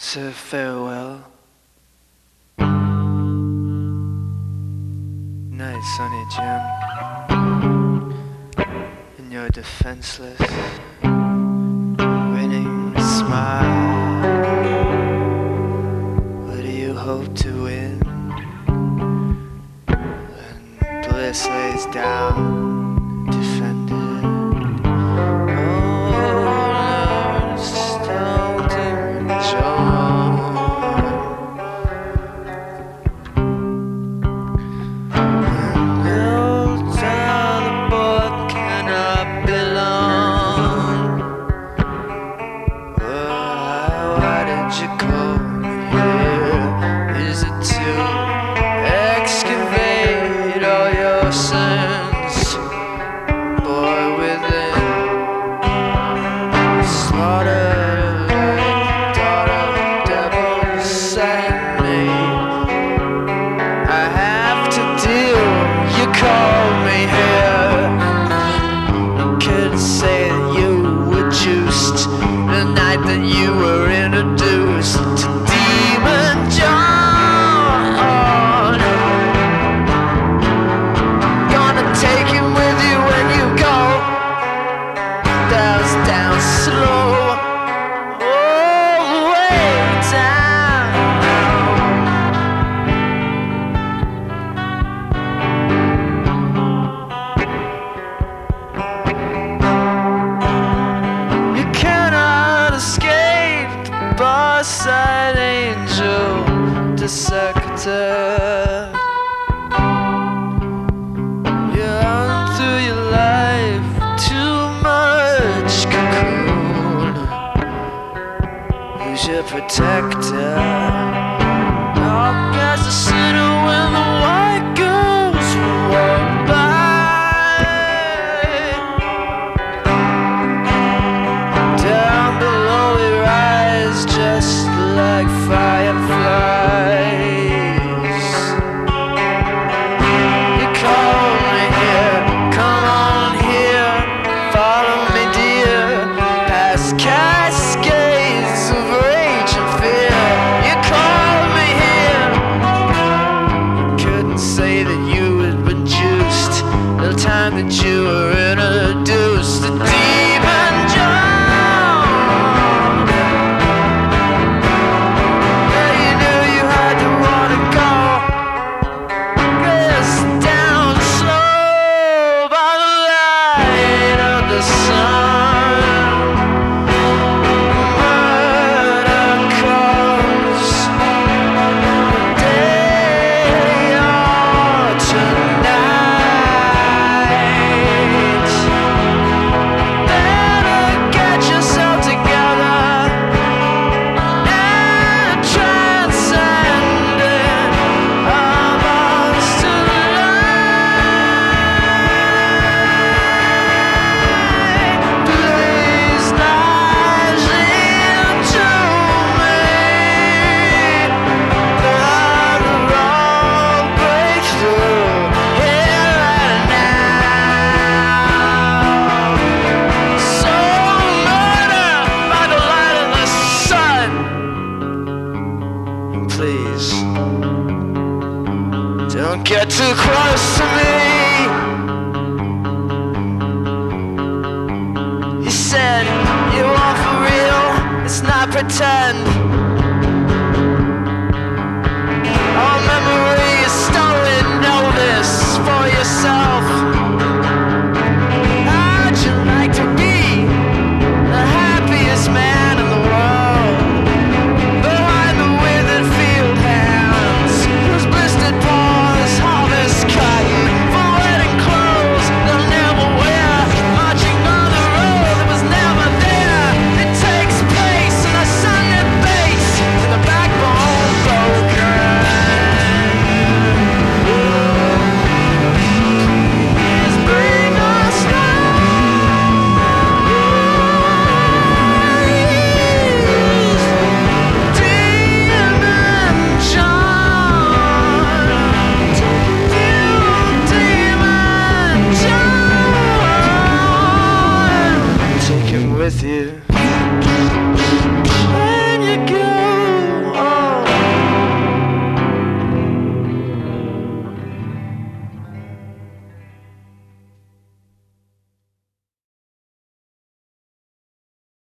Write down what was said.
It's a farewell. Night, Sonny Jim. And you're defenseless, winning a smile. What do you hope to win? When bliss lays down, defended. Side angel, dissector. You run through your life too much cocoon. Who's your protector? Oh, guys, the sinner when the white girls walk by. Down below we rise just like fireflies. You call me here, come on here, follow me dear, past cascades of rage and fear. You call me here, couldn't say that you had been juiced the time that you were introduced to Demon John. Please, don't get too close to me. He said, you want for real, it's not pretend.